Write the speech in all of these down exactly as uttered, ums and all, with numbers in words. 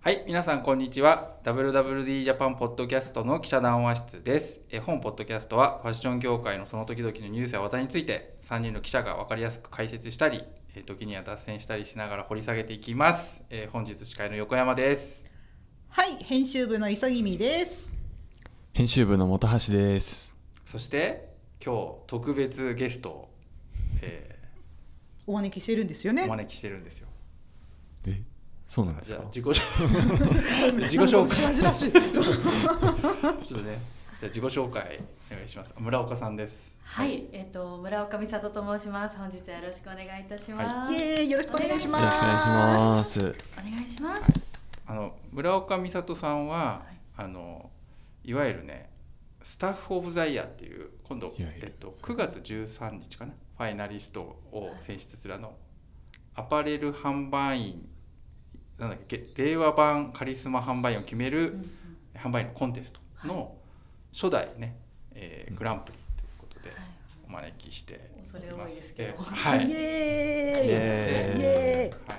はい、皆さんこんにちは。 ダブリューダブリューディー ジャパンポッドキャストの記者談話室です。え本ポッドキャストはファッション業界のその時々のニュースや話題についてさんにんの記者が分かりやすく解説したり、え時には脱線したりしながら掘り下げていきます。え本日司会の横山です。 はい、編集部の磯君です。 編集部の本橋です。 そして今日特別ゲストを、えー、お招きしてるんですよね。 お招きしてるんですよ。 えそうなんですか。 じゃあ自己自己紹介しらじらしいちょっとね、じゃあ自己紹介お願いします。村岡さんです。 はい、はい、えっ、ー、と村岡美里と申します。本日はよろしくお願いいたします。 はい、イエーイ、よろしくお願いします。 よろしくお願いします。 お願いします。 はい、あの村岡美里さんは、はい、あのいわゆるねスタッフオブザイヤーっていう今度えっとくがつじゅうさんにちかなファイナリストを選出するあのアパレル販売員なんだっけ令和版カリスマ販売員を決める、うんうん、販売員のコンテストの初代ね、えー、グランプリということでお招きしております。恐れ多いですけど、 はい、 イエーイイエーイ、 はい、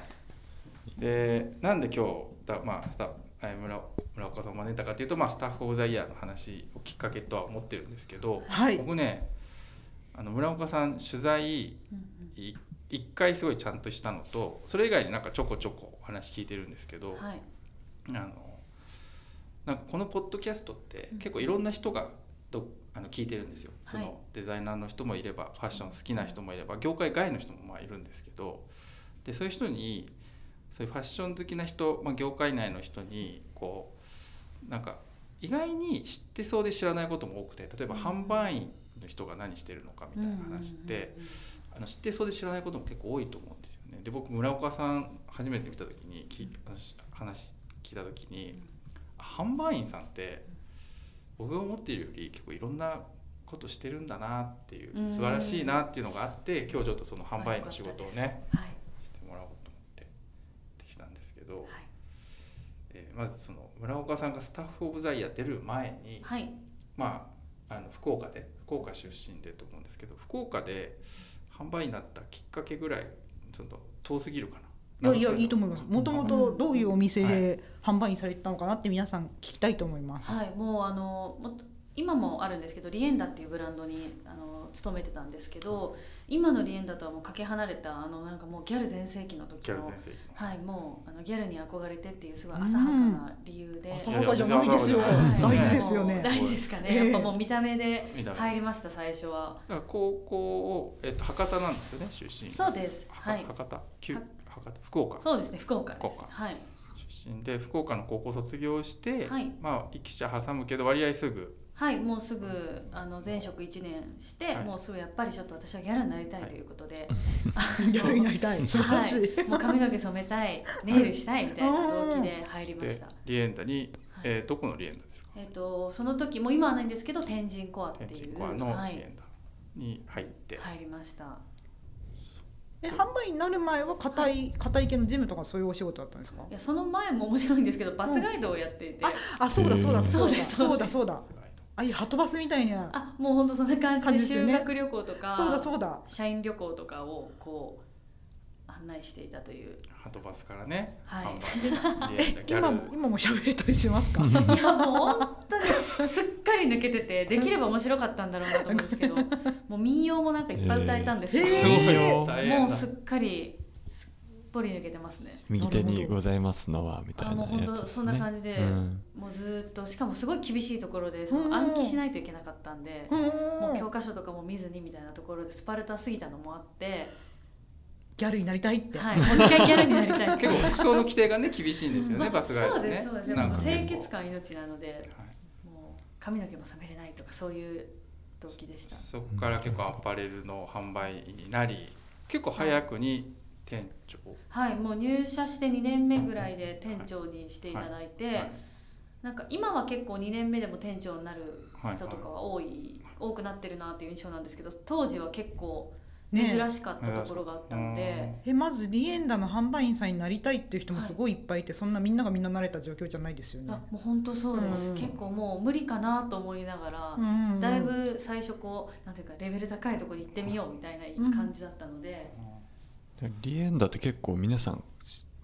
でなんで今日だ、まあ、スタ村, 村岡さんを招いたかというと、まあ、スタッフオブザイヤーの話をきっかけとは思ってるんですけど、 はい、 僕ねあの村岡さん取材一回すごいちゃんとしたのとそれ以外になんかちょこちょこ話聞いてるんですけど、はい、あのなんかこのポッドキャストって結構いろんな人がどあの聞いてるんですよ、はい、そのデザイナーの人もいればファッション好きな人もいれば業界外の人もまあいるんですけど、でそういう人にそういうファッション好きな人、まあ、業界内の人にこうなんか意外に知ってそうで知らないことも多くて、例えば販売員の人が何してるのかみたいな話ってあの知ってそうで知らないことも結構多いと思うんですよね。で僕村岡さん初めて見た時にき話聞いた時に販売員さんって僕が思っているより結構いろんなことしてるんだなっていう素晴らしいなっていうのがあって、今日ちょっとその販売員の仕事をね、はい、してもらおうと思ってできたんですけど、はい、えー、まずその村岡さんがスタッフオブザイヤー出る前に、はい、まあ、あの福岡で福岡出身でと思うんですけど、福岡で販売になったきっかけぐらいちょっと遠すぎるかな。 いやいやいいと思います。もともとどういうお店で販売にされてたのかなって皆さん聞きたいと思います。 はい、もうあのもっと今もあるんですけどリエンダっていうブランドにあの勤めてたんですけど、今のリエンダとはもうかけ離れたあのなんかもうギャル全盛期の時の、はい、もうあのギャルに憧れてっていうすごい浅はかな理由で、うん、 浅はかじゃないですよ、はい、大事ですよね。 大事ですかね、やっぱもう見た目で入りました。最初はだから高校を、えっと、博多なんですよね出身。 そうです、はい、 博多博多福岡そうですね福岡です福岡、 はい、 出身で福岡の高校卒業して、はい、まあ一社挟むけど割合すぐはい、もうすぐあの前職いちねんして、はい、もうすぐやっぱりちょっと私はギャルになりたいということで、 はい、ギャルになりたい、素晴らしい、 はい、もう髪の毛染めたい、ネイルしたいみたいな動機で入りました。 リエンダに、えー、どこのリエンダですか？ えー、とその時もう今はないんですけど天神コアっていう天神コアのリエンダに入って、 はい、入りました。 え販売になる前は硬い硬い系のジムとかそういうお仕事だったんですか？ いやその前も面白いんですけどバスガイドをやっていて、うん、 あ, あそうだそうだそうだそうだそうだあいハトバスみたいな、 あもう本当そんな感じで修学旅行とか、 そうだそうだ社員旅行とかをこう案内していたという。 ハトバスからね、 はい、 今, 今も喋れたりしますか？ いやもう本当にすっかり抜けててできれば面白かったんだろうなと思うんですけどもう民謡もなんかいっぱい歌えたんですけど、 えー、もうすっかりすっぽり抜けてますね。 右手にございますのはみたいなやつですね。 あもう本当そんな感じで、うん、もうずっとしかもすごい厳しいところでその暗記しないといけなかったんで、もう教科書とかも見ずにみたいなところでスパルタすぎたのもあってギャルになりたいって、 はい、もう一回ギャルになりたい結構服装の規定がね厳しいんですよね、まあ、バスガイドね。 そうですそうです、もう清潔感命なので、はい、もう髪の毛も染めれないとかそういう動機でした。 そこから結構アパレルの販売員になり結構早くに店長、 はい、はい、もう入社してにねんめぐらいで店長にしていただいて、はいはいはい、なんか今は結構にねんめでも店長になる人とかは多い、はいはい、多くなってるなっていう印象なんですけど、当時は結構珍しかったところがあったので、 ね、えまずリエンダの販売員さんになりたいっていう人もすごいいっぱいいて、はい、そんなみんながみんな慣れた状況じゃないですよね。 あもう本当そうです、うん、結構もう無理かなと思いながら、うんうん、だいぶ最初こうなんていうかレベル高いところに行ってみようみたいな感じだったので、 うん、リエンダって結構皆さん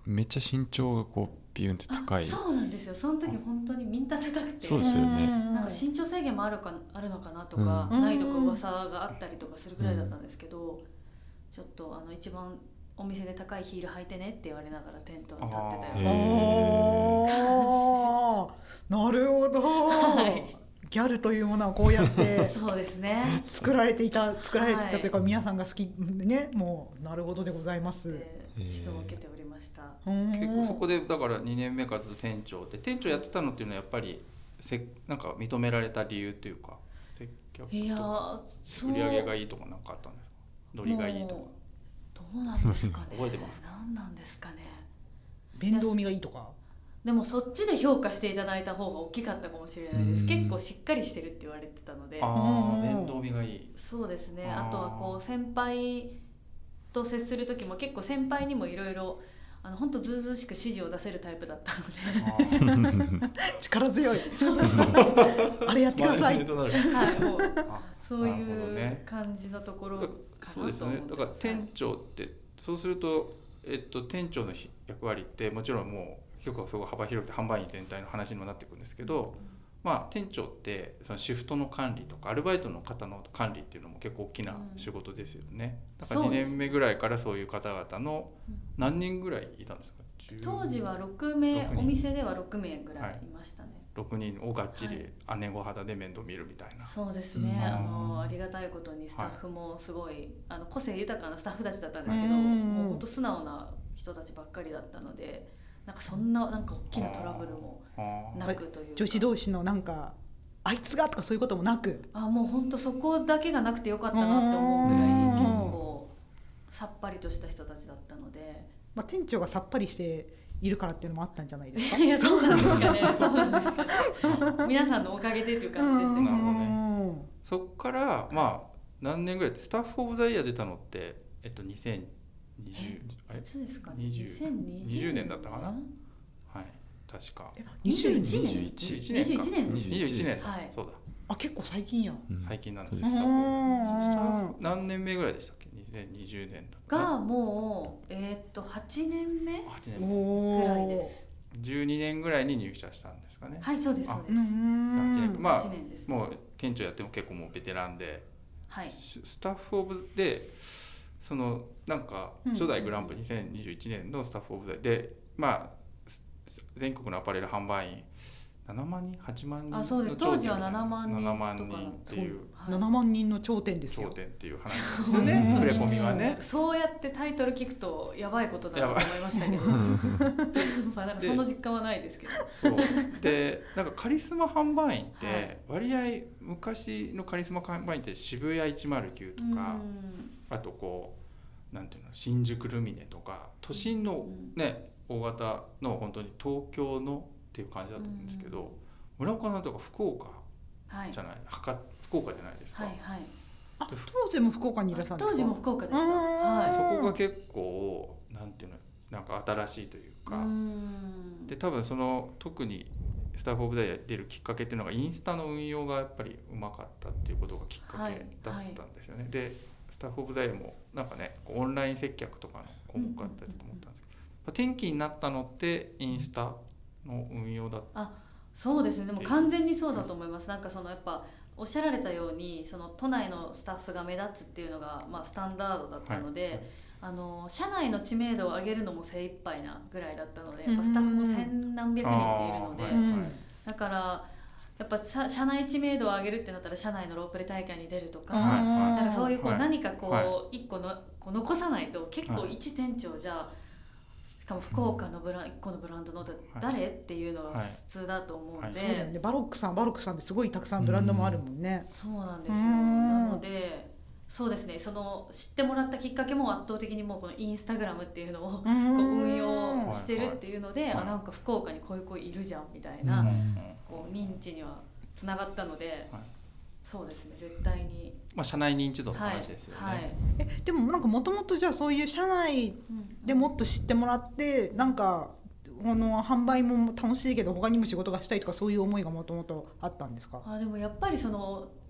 めっちゃ身長がこうビュンって高い。 そうなんですよ。その時本当にみんな高くて、 そうですよね。 なんか身長制限もあるかあるのかなとか、うん、ないとか噂があったりとかするぐらいだったんですけど、うん、ちょっとあの一番お店で高いヒール履いてねって言われながらテントに立ってたような。なるほど、はい、ギャルというものはこうやってそうですね作られていた作られていたというか、はい、皆さんが好きね、もうなるほどでございます。 指導を受けておりました。 結構そこでだからにねんめからずっと店長で店長やってたのっていうのはやっぱりせなんか認められた理由というか、接客とか売り上げがいいとかなんかあったんですか？ノリがいいとか。 どうなんですかね。 覚えてますか？ 何なんですかね。 面倒見がいいとか。 でもそっちで評価していただいた方が大きかったかもしれないです。結構しっかりしてるって言われてたので。 ああ、面倒見がいい。 そうですね。あとはこう先輩と接する時も結構先輩にもいろいろあの本当ずうずうしく指示を出せるタイプだったので力強いあれやってください、はい、 もうそういう感じのところかなと思って。 そうですね。だから店長ってそうすると、えっと、店長の役割ってもちろんもう結構すごい幅広くて販売員全体の話にもなってくるんですけど、うん、まあ店長ってそのシフトの管理とかアルバイトの方の管理っていうのも結構大きな仕事ですよね、うん、だからにねんめぐらいからそういう方々の何人ぐらいいたんですか？ 当時はろくめい、お店ではろくめいぐらいいましたね、はい、 ろくにんをがっちり姉御肌で面倒見るみたいな、はい、 そうですね、うん、あのありがたいことにスタッフもすごい、はい、あの個性豊かなスタッフたちだったんですけど、もう本当素直な人たちばっかりだったので、なんかそんななんか大きなトラブルもなくというか、 女子同士のなんかあいつがとかそういうこともなく、 あもう本当そこだけがなくてよかったなって思うぐらい結構さっぱりとした人たちだったので、 まあ、店長がさっぱりしているからっていうのもあったんじゃないですか？ いやそうなんですかねそうなんですかね皆さんのおかげでという感じでしたけど、ね、 そっからまあ何年ぐらいでスタッフオブザイヤー出たのってえっとにせんにじゅうえいつですかね、 にじゅうにじゅうねんだったかな、はい確かにじゅういちねんにじゅういちねんにじゅういちねんです。 にじゅういちねん、 はい、 そうだ。 あ結構最近や、 うん、最近なんですよ。スタッフ何年目ぐらいでしたっけ？にせんにじゅうねんだったがもうえー、っとはちねんめぐらいです。 じゅうにねんぐらいに入社したんですかね。 はいそうですそうです。 まあもう店長やっても結構もうベテランで、 はい、 スタッフオブでそのなんか初代グランプリにせんにじゅういちねんのスタッフオブザでまあ全国のアパレル販売員ななまんにんはちまんにん、 あそうです、当時はななまんにんとかななまんにんっていう、 はい、ななまんにんの頂点ですよ。頂点っていう話ですよね触れ込みはね。 そうやってタイトル聞くとやばいことだなと思いましたけどまあなんかその実感はないですけど。 そうでなんかカリスマ販売員って割合昔のカリスマ販売員って渋谷いちまるきゅうとか、あとこうなんていうの新宿ルミネとか都心のね、大型の本当に東京のっていう感じだと思うんですけど、うん、村岡さんとか福岡じゃない、はい、福岡じゃないですか、 はいはい、 あ当時も福岡にいらっしゃるんですか？ 当時も福岡でした、はい、 そこが結構なんていうのなんか新しいというか、うんで多分その特にスタッフオブザイヤー出るきっかけっていうのがインスタの運用がやっぱりうまかったっていうことがきっかけだったんですよね、はいはい、でスタッフオブザイヤーもなんかねオンライン接客とかの項目あったりと思ったんですけど、うん、転機になったのってインスタの運用だった。 あそうですね、でも完全にそうだと思います。なんかそのやっぱおっしゃられたようにその都内のスタッフが目立つっていうのが、まあ、スタンダードだったので、はい、あの社内の知名度を上げるのも精一杯なぐらいだったので、やっぱスタッフも千何百人っているので、はいはい、だからやっぱ社内知名度を上げるってなったら社内のロープレ大会に出るとか、はい、なんかそういうこう何かこう一個のこう残さないと結構一店長じゃしかも福岡のブランいっこのブランドの誰、はい、っていうのが普通だと思うんで、はい、 そうだよね。バロックさんバロックさんってすごいたくさんブランドもあるもんね。 うん、そうなんですよ。なのでそうですね、その知ってもらったきっかけも圧倒的にもうこのインスタグラムっていうのをこう運用してるっていうので、あなんか福岡にこういう子いるじゃんみたいなこう認知にはつながったので、はい、そうですね絶対に、 まあ、社内認知度の話ですよね、はいはい、 えでもなんかもともとじゃあそういう社内でもっと知ってもらって、うん、なんかこの販売も楽しいけど他にも仕事がしたいとかそういう思いがもともとあったんですか？ あでもやっぱりその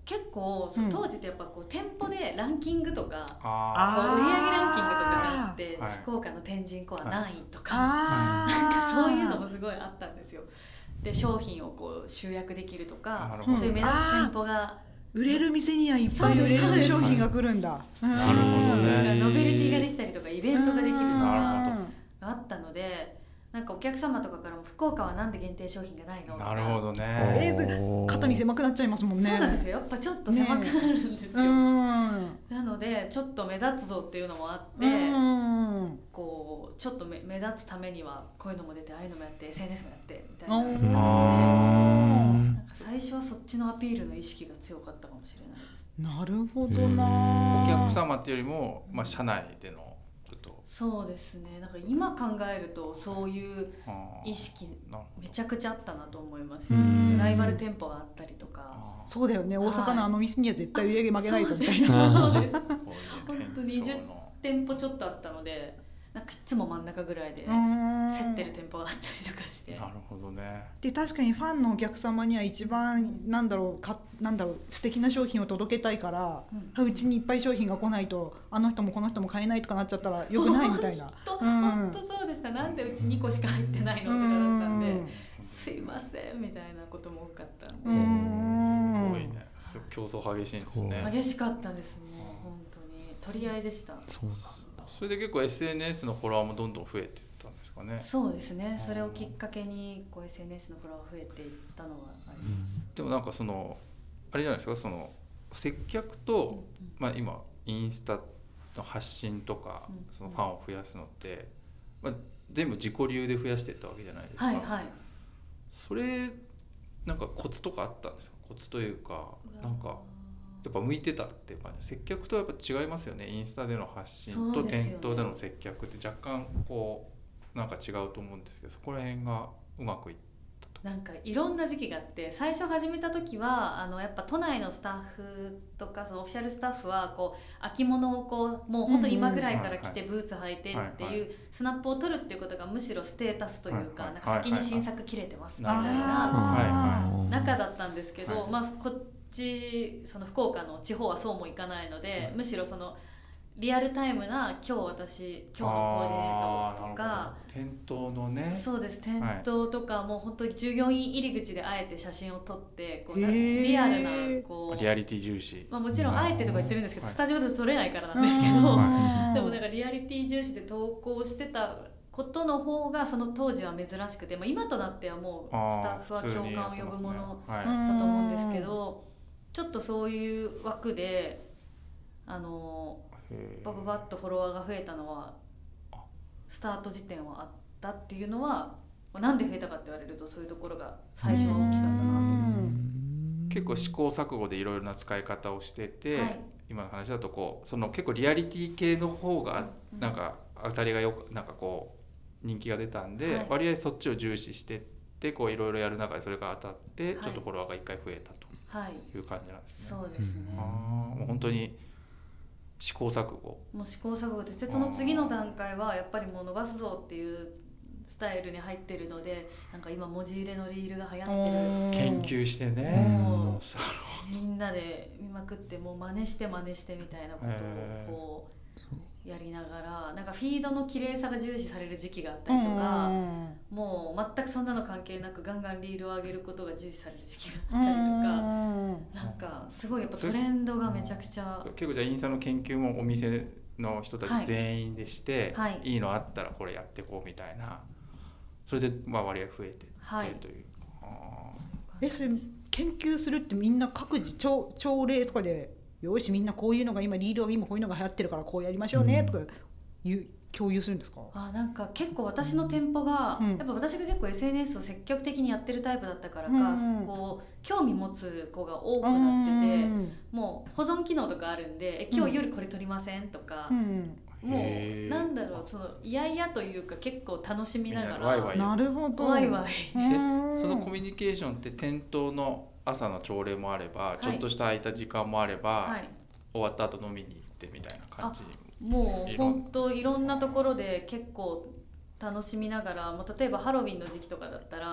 結構その当時ってやっぱこう店舗でランキングとか、 あこう売上ランキングとかがあって、 はい福岡の天神コア何位とか、 あなんかそういうのもすごいあったんですよ。で商品をこう集約できるとか、そういう目立つ店舗が売れる店にはいっぱい売れる商品が来るんだ。 なるほどね。 ノベルティができたりとかイベントができるとかなるほどがあったので、なんかお客様とかからも福岡はなんで限定商品がないのとか。 なるほどね。 えー、それ肩身狭くなっちゃいますもんね。 そうなんですよ。やっぱちょっと狭くなるんですよ。 ね、 なのでちょっと目立つぞっていうのもあって、こうちょっと 目, 目立つためにはこういうのも出て、ああいうのもやって、 エスエヌエス もやってみたいな感じで、なんか最初はそっちのアピールの意識が強かったかもしれないです。 なるほどな。 お客様っていうよりも、まあ、社内でのちょっとそうですね。なんか今考えるとそういう意識めちゃくちゃあったなと思います。ライバル店舗があったりとか。 そうだよね。大阪のあの店には絶対売り上げ負けないとみたいな。 そうです。本当ににじゅってんぽちょっとあったので、なんかいつも真ん中ぐらいで競ってる店舗があったりとかして。 なるほどね。 で確かにファンのお客様には一番なんだろうかなんだろう素敵な商品を届けたいから、うん、うちにいっぱい商品が来ないとあの人もこの人も買えないとかなっちゃったらよくないみたいな。 本当そうでした。なんでうちにこしか入ってないのとかだったんで、うん、すいませんみたいなことも多かったんで。 すごいね。競争激しいんですね。 激しかったですね。本当に取り合いでした。 そうなんだ。 それで結構 エスエヌエス のフォロワーもどんどん増えていったんですかね。 そうですね。それをきっかけにこう エスエヌエス のフォロワーが増えていったのはあります。 でもなんかそのあれじゃないですか、その接客と、うんうん、まあ今インスタの発信とか、うんうん、そのファンを増やすのって、まあ、全部自己流で増やしていったわけじゃないですか。 はいはい。 それなんかコツとかあったんですか。コツというかなんか。やっぱ向いてたっていう感じ。接客とはやっぱ違いますよね。インスタでの発信と店頭での接客って若干こうなんか違うと思うんですけど、そこら辺がうまくいったと。 なんかいろんな時期があって、最初始めた時はあのやっぱ都内のスタッフとかそのオフィシャルスタッフはこう秋物をこうもう本当に今ぐらいから着てブーツ履いてっていうスナップを取るっていうことがむしろステータスというか、なんか先に新作切れてますみたいな中だったんですけど、まあこっその福岡の地方はそうもいかないので、うん、むしろそのリアルタイムな今日私今日のコーディネートとか店頭のね、 そうです店頭とか、はい、もう本当に従業員入り口であえて写真を撮ってこうリアルなこうリアリティ重視、 まあ、もちろんあえてとか言ってるんですけど、はい、スタジオで撮れないからなんですけど、はい、でもなんかリアリティ重視で投稿してたことの方がその当時は珍しくて、まあ、今となってはもうスタッフは共感を呼ぶものだと思うんですけど、ちょっとそういう枠であのバババッとフォロワーが増えたのはスタート時点はあったっていうのは、なんで増えたかって言われるとそういうところが最初は大きかったなと思います。 結構試行錯誤でいろいろな使い方をしてて、はい、今の話だとこうその結構リアリティ系の方がなんか当たりがよくなんかこう人気が出たんで、はい、割合そっちを重視してってこういろいろやる中でそれが当たってちょっとフォロワーがいっかい増えたと。はい、いう感じなんですね。 そうですね。 あもう本当に試行錯誤。 もう試行錯誤で、その次の段階はやっぱりもう伸ばすぞっていうスタイルに入ってるので、なんか今文字入れのリールが流行ってる。 研究してね。もうみんなで見まくってもう真似して真似してみたいなことをこうやりながら、なんかフィードの綺麗さが重視される時期があったりとか、もう全くそんなの関係なくガンガンリールを上げることが重視される時期があったりとか、なんかすごいやっぱトレンドがめちゃくちゃ結構じゃあインスタの研究もお店の人たち全員でして、はいはい、いいのあったらこれやっていこうみたいな、それでまあ割合増えてってという、はい、 えそれ研究するってみんな各自 朝, 朝礼とかでよしみんなこういうのが今リールは今こういうのが流行ってるからこうやりましょうね、うん、とかいう共有するんですか？ あなんか結構私の店舗が、うん、やっぱ私が結構 エスエヌエス を積極的にやってるタイプだったからか、うん、こう興味持つ子が多くなってて、うん、もう保存機能とかあるんで、え今日夜これ撮りませんとか、うん、もうなんだろうそのいやいやというか結構楽しみながらワイワイなるほどワイワイそのコミュニケーションって店頭の朝の朝礼もあれば、はい、ちょっとした空いた時間もあれば、はい、終わった後飲みに行ってみたいな感じにもう本当いろんなところで結構楽しみながら、もう例えばハロウィンの時期とかだったら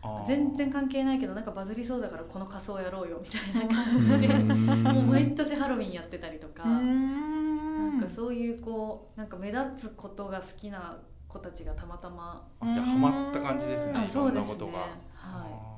全然関係ないけどなんかバズりそうだからこの仮装やろうよみたいな感じでもう毎年ハロウィンやってたりとか、なんかそういうこうなんか目立つことが好きな子たちがたまたまじゃあハマった感じですね。 そんなことが、 はい、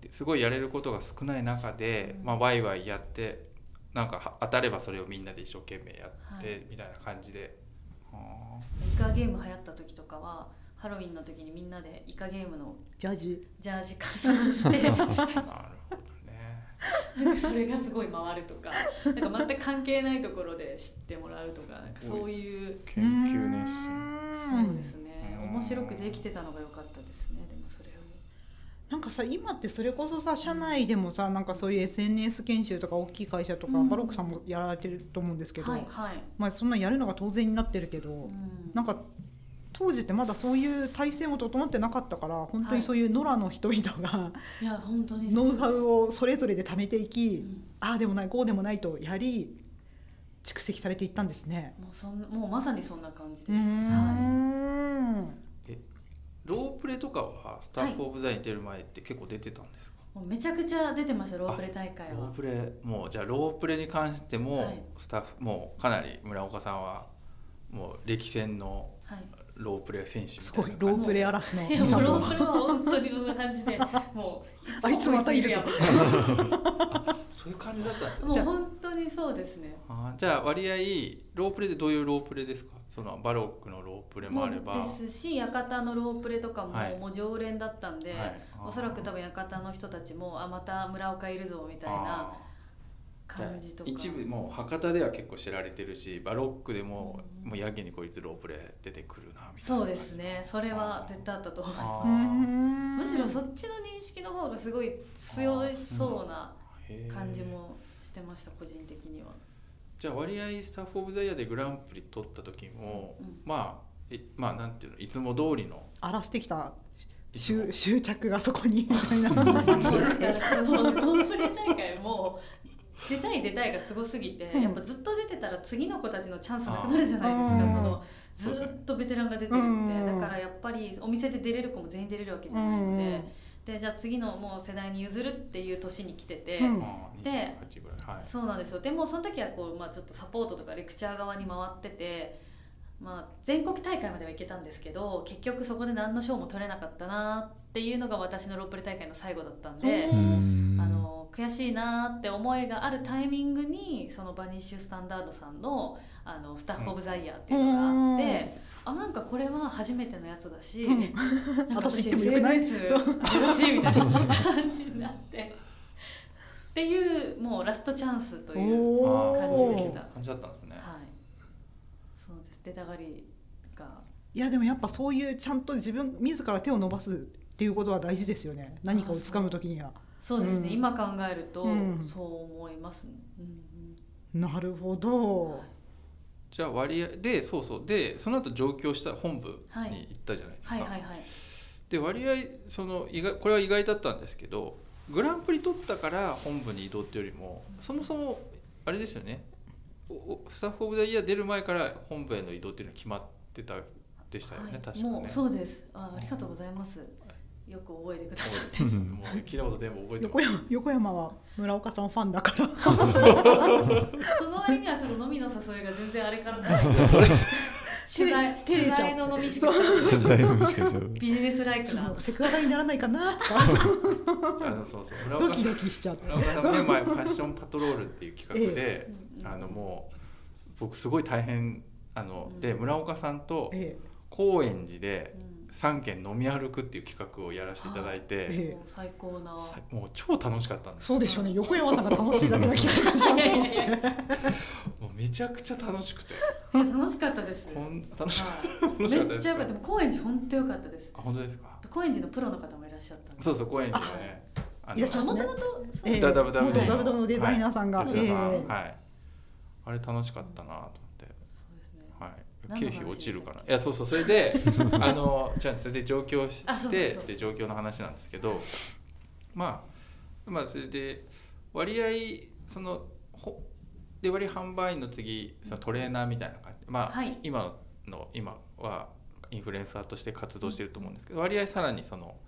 すごいやれることが少ない中で、うんまあ、ワイワイやってなんか当たればそれをみんなで一生懸命やって、はい、みたいな感じで、 はイカゲーム流行った時とかはハロウィンの時にみんなでイカゲームのジャージジャージ仮装してなるほどねなんかそれがすごい回るとかなんか全く関係ないところで知ってもらうとか、なんかそういう研究熱心。 そうですね、面白くできてたのが良かったですね。でもそれをなんかさ今ってそれこそさ社内でもさなんかそういう エスエヌエス 研修とか大きい会社とか、うん、バロックさんもやられてると思うんですけど、 はいはいまあ、そんなやるのが当然になってるけど、うん、なんか当時ってまだそういう体制も整ってなかったから本当にそういう野良の人々が、 いや本当にノウハウをそれぞれで貯めていき、うん、ああでもないこうでもないとやり蓄積されていったんですね。 もうそんもうまさにそんな感じです。 はい、 えロープレとかはスタッフオブザイン出る前って結構出てたんですか？ はい、もうめちゃくちゃ出てましたロープレ大会は。 ロープレもうじゃあロープレに関してもスタッフ、はい、もうかなり村岡さんはもう歴戦のロープレ選手みたいな、 すごいロープレ嵐のいやもうロープレは本当にそんな感じでもうあいつまたいるぞそういう感じだったんですね。 もう本当にそうですね。 あじゃあ割合ロープレでどういうロープレですか？そのバロックのロープレもあればですし館のロープレとかも、はい、もう常連だったんで、はい、おそらく多分館の人たちもあまた村岡いるぞみたいな感じとか、 一部もう博多では結構知られてるしバロックでも、うん、もうやけにこいつロープレ出てくるなみたいな。 そうですね、それは絶対あったと思います。むしろそっちの認識の方がすごい強いそうな感じもしてました個人的には。 じゃあ割合スタッフオブザイヤーでグランプリ取った時も、うん、まあえまあなんていうのいつも通りの荒らしてきた執着がそこにみたいなそうだからそのロープレ大会も出たい出たいがすごすぎて、うん、やっぱずっと出てたら次の子たちのチャンスなくなるじゃないですか。そのずっとベテランが出てるんで、だからやっぱりお店で出れる子も全員出れるわけじゃないので、でじゃあ次のもう世代に譲るっていう年に来てて、うん、で、はい、そうなんですよ。でもその時はこう、まあ、ちょっとサポートとかレクチャー側に回ってて、まあ、全国大会までは行けたんですけど結局そこで何の賞も取れなかったなっていうのが私のロープレ大会の最後だったんで、あの悔しいなって思いがあるタイミングにそのバニッシュスタンダードさん の, あのスタッフオブザイヤーっていうのがあって、うん、あなんかこれは初めてのやつだし、うん、なんか私 エスエヌエス 新しいみたいな感じになってっていうもうラストチャンスという感じでした。 感じだったんですね。 はい、そうです。出たがりがいやでもやっぱそういうちゃんと自分自ら手を伸ばすっていうことは大事ですよね。何かを掴むときには。 そうですね、うん、今考えるとそう思いますね、 うん、なるほど、はい、 じゃあ割合でそうそうでその後上京した本部に行ったじゃないですか、 はいはいはいはい、 で割合その意外これは意外だったんですけどグランプリ取ったから本部に移動っていうよりもそもそもあれですよねスタッフオブザイヤー出る前から本部への移動っていうのは決まってたでしたよね、はい、確かね。 もうそうです。 あ, ありがとうございます。よく覚えてくださってもう聞いたこと全部覚えてます。 横山、横山は村岡さんファンだからその割にはちょっと飲みの誘いが全然あれからない取材取材の飲みしか取材の飲みしかビジネスライクなセクハラにならないかなとかそうそうそうドキドキしちゃって村岡さんね前ファッションパトロールっていう企画で、ええ、あのもう僕すごい大変あの、うん、で村岡さんと高円寺で、うんさんけん飲み歩くっていう企画をやらせていただいて、ええ、最高なもう超楽しかったんです。 そうでしょうね。横山さんが楽しいだけの企画でしょもうめちゃくちゃ楽しくて楽しかったですほん楽しかっためっちゃ良かった。高円寺本当良かったです。 あ本当ですか。 高円寺のプロの方もいらっしゃったんで。 そうそう高円寺のねいらっしゃいますね。 もともとダブダブのデザイナーさんが、はい、 えー、はい、あれ楽しかったなと思って、そうですね、はい経費落ちるかな。いやそうそうそれであのじゃあそれで上京してで上京の話なんですけど、まあまあそれで割合そのほで割合販売員の次そのトレーナーみたいな感じ、まあ、はい、今の今はインフルエンサーとして活動してると思うんですけど割合さらにその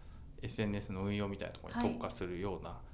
エスエヌエス の運用みたいなところに特化するような、はい、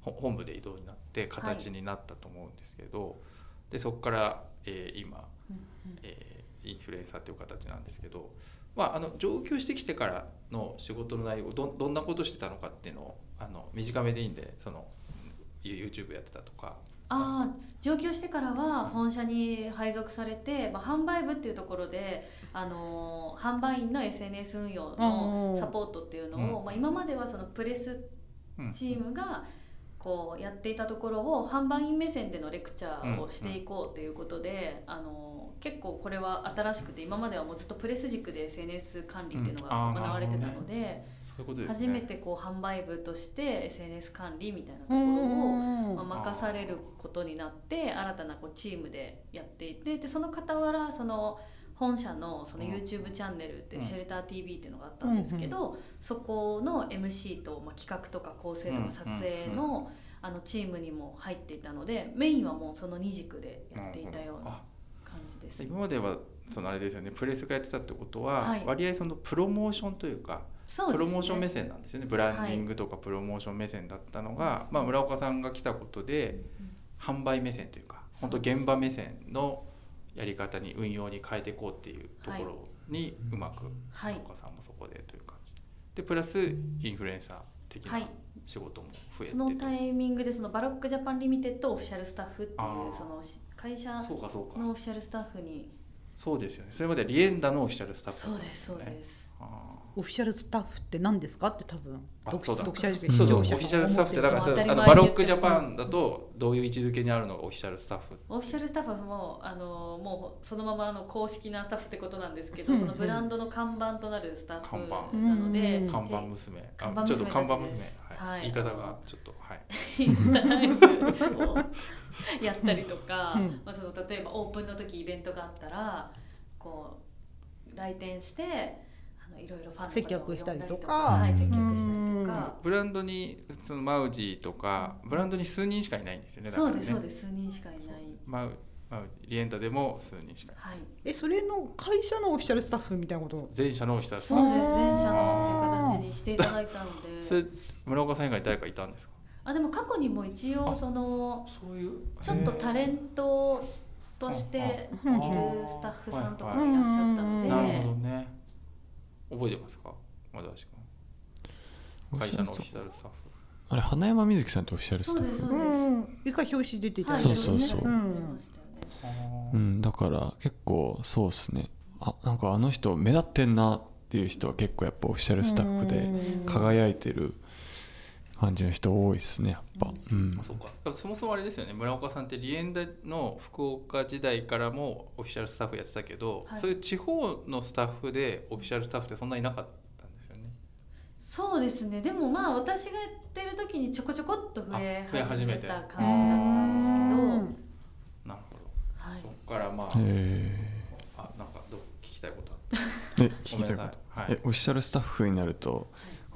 本部で異動になって形になったと思うんですけど、はい、でそこから、えー、今、うんうんえー、インフルエンサーという形なんですけど、まあ、あの上京してきてからの仕事の内容 ど, どんなことしてたのかっていうのをあの短めでいいんで、その YouTube やってたとか。 あ上京してからは本社に配属されて、まあ、販売部っていうところで、あのー、販売員の エスエヌエス 運用のサポートっていうのを、うんまあ、今まではそのプレスチームがこうやっていたところを販売員目線でのレクチャーをしていこうということで、うんうん、あのー、結構これは新しくて、今まではもうずっとプレス軸で エスエヌエス 管理っていうのが行われてたので、 そういうことですね、 初めてこう販売部として エスエヌエス 管理みたいなところを、まあ、任されることになって、新たなこうチームでやっていて、でその傍らその本社のその YouTube チャンネルってシェルター ティーブイ っていうのがあったんですけど、そこの エムシー と、まあ、企画とか構成とか撮影のあのチームにも入っていたので、メインはもうその二軸でやっていたような感じです。 今まではそのあれですよね、プレスがやってたってことは、はい、割合そのプロモーションというか、 そうですね、 プロモーション目線なんですよね。ブランディングとかプロモーション目線だったのが、はい、まあ、村岡さんが来たことで、うん、販売目線というか、本当現場目線のやり方に運用に変えていこうっていうところにうまく村岡さんもそこでという感じで、プラスインフルエンサー的な仕事も増えて、はい、 そのタイミングでそのバロックジャパンリミテッドオフィシャルスタッフっていうその会社のオフィシャルスタッフに、 そうですよね。それまではリエンダのオフィシャルスタッフ、 そうですそうです。 オフィシャルスタッフって何ですかって多分読者視聴者がオフィシャルスタッフってだからあのバロックジャパンだとどういう位置づけにあるのがオフィシャルスタッフ？ オフィシャルスタッフはもうあのもうそのままの公式なスタッフってことなんですけど、うんうん、そのブランドの看板となるスタッフなので、 看板娘、看板娘ちょっと看板娘、はいはい、言い方がちょっとはいインスタライブをやったりとか、うんまあ、その例えばオープンの時イベントがあったらこう来店していろいろファンの方を呼んだりとか、接客したりとか、はい、接客したりとか、 ブランドにそのマウジーとか、うん、ブランドに数人しかいないんですよね。 だからね、そうですそうです、数人しかいない。 マウマウリエンタでも数人しかいない。はい、 えそれの会社のオフィシャルスタッフみたいなこと？ 全社のオフィシャルスタッフ。 そうです、全社のっていう形にしていただいたので。 それ村岡さん以外誰かいたんですか？ あでも過去にも一応そのそういうちょっとタレントとしているスタッフさんとかもいらっしゃったので。 なるほどね。覚えてますか？まだしか会社のオフィシャルスタッフ、 あれ花山瑞希さんってオフィシャルスタッフ。 そうですそうです。 一回表紙出ていた、はい、 そうそうそう、うんうん、だから結構そうですね、あなんかあの人目立ってんなっていう人は結構やっぱオフィシャルスタッフで輝いてる感じの人多いですね、やっぱ、うんうん、 そうか。そもそもあれですよね、村岡さんってリエンダの福岡時代からもオフィシャルスタッフやってたけど、はい、そういう地方のスタッフでオフィシャルスタッフってそんなになかったんですよね。 そうですね、でもまあ私がやってる時にちょこちょこっと増え始めた感じだったんですけど、なるほど、 はい、そこからまあ、あなんかどう聞きたいことあったえ聞きたいこと、はい、えオフィシャルスタッフになると、はい、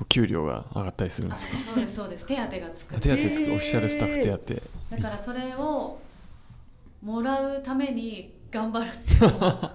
給料が上がったりするんですか？ そうですそうです、手当がつく。 手当つく、オフィシャルスタッフ手当。 だからそれをもらうために頑張るっていうのは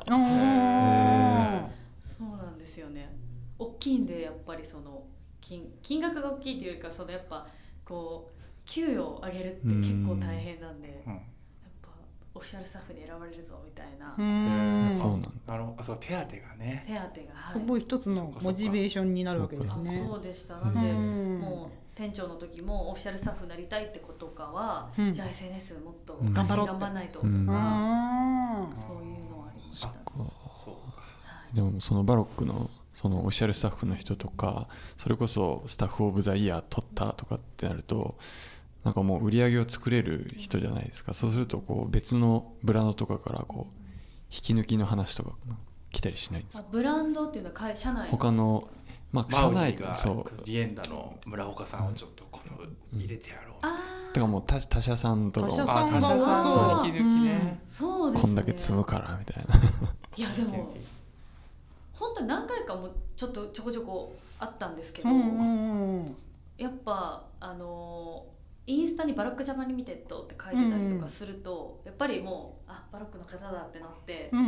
そうなんですよね。大きいんでやっぱりその 金, 金額が大きいというか、そのやっぱこう給与を上げるって結構大変なんで、うん、やっぱオフィシャルスタッフに選ばれるぞみたいな。 うんそうなんだ。 あのあそう手当がね。 手当が、はい、 すごい一つのモチベーションになるわけですね。 そうでした。なんでもう店長の時もオフィシャルスタッフになりたいってことかは、うん、じゃあ エスエヌエス もっと頑張らないととか、うん、そういうのはありました。 そうか、はい、でもそのバロックのそのオフィシャルスタッフの人とか、それこそスタッフオブザイヤー取ったとかってなると、なんかもう売り上げを作れる人じゃないですか。そうするとこう別のブランドとかからこう引き抜きの話とか来たりしないんですか？ ブランドっていうのは会社内の他の、まあ、社内とかそうリエンダの村岡さんをちょっとこの入れてやろう、うん、 あだからもう 他, 他社さんとか他社さんがそう引き抜きね、 うん、そうですね、 こんだけ積むからみたいな。 いやでも本当に何回かもちょっとちょこちょこあったんですけど、 うんうんうん、 やっぱあのインスタにバロックジャパンリミテッドって書いてたりとかすると、うん、やっぱりもうあバロックの方だってなって、 うん、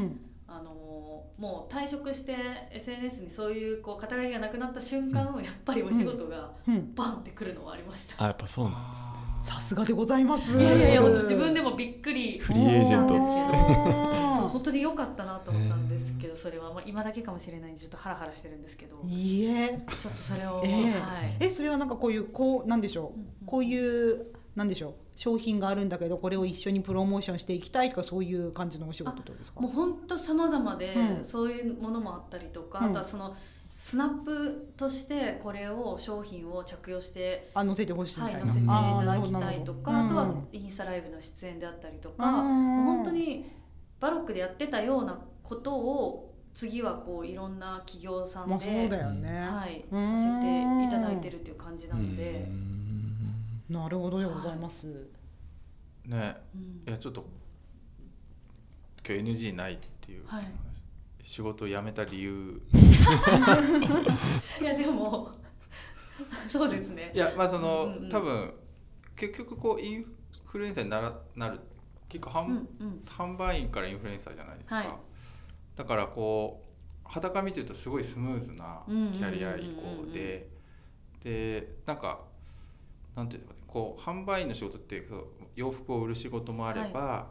あのもう退職して エスエヌエス にそういうこう肩書きがなくなった瞬間、うん、やっぱりお仕事がバンってくるのはありました、 うんうん、あやっぱそうなんですね。 さすがでございます。 いやいやいや本当自分でもびっくりフリーエージェントっつってそう本当に良かったなと思ったんですけど、それはまあ今だけかもしれないんでちょっとハラハラしてるんですけど、 いいえちょっとそれを、 えーはい、 えそれはなんかこういうこうなんでしょう、うんうん、こういうなんでしょう商品があるんだけどこれを一緒にプロモーションしていきたいとかそういう感じのお仕事ですか？ もう本当様々で、うん、そういうものもあったりとか、うん、あとはそのスナップとしてこれを商品を着用してあ載せてほしいみたいな、はい、 載せていただきたいとか、 あ, あとはインスタライブの出演であったりとか、本当にバロックでやってたようなことを次はこういろんな企業さんで、まあそうだよね、はい、させていただいてるっていう感じなので、 なるほどでございます、 はい、ね、うん、いやちょっと今日 エヌジー ないっていう、はい、仕事を辞めた理由いやでもそうですね、 いやまあその、うんうん、多分結局こうインフルエンサーにならなる結構、うんうん、販売員からインフルエンサーじゃないですか、はい、だからこう傍見てるとすごいスムーズなキャリア移行で、でなんかなんていうのかね、こう販売員の仕事ってそう洋服を売る仕事もあれば、はい、